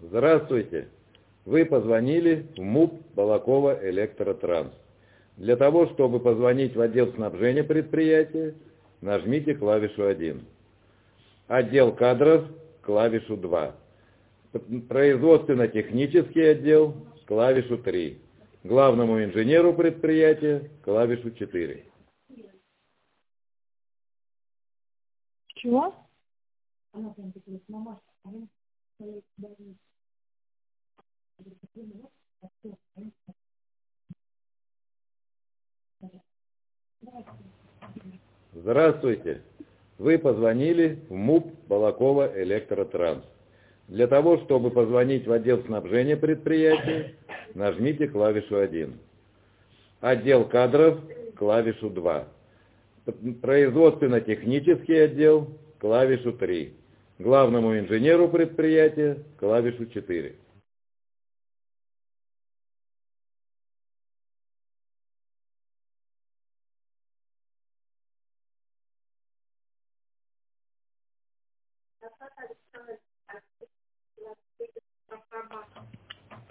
Здравствуйте. Вы позвонили в МУП Балакова Электротранс. Для того, чтобы позвонить в отдел снабжения предприятия, нажмите клавишу 1. Отдел кадров клавишу 2. Производственно-технический отдел клавишу 3. Главному инженеру предприятия клавишу 4. Чего? Здравствуйте. Вы позвонили в МУП Балакова Электротранс. Для того, чтобы позвонить в отдел снабжения предприятия, нажмите клавишу 1. Отдел кадров клавишу 2. Производственно-технический отдел клавишу 3. Главному инженеру предприятия клавишу 4.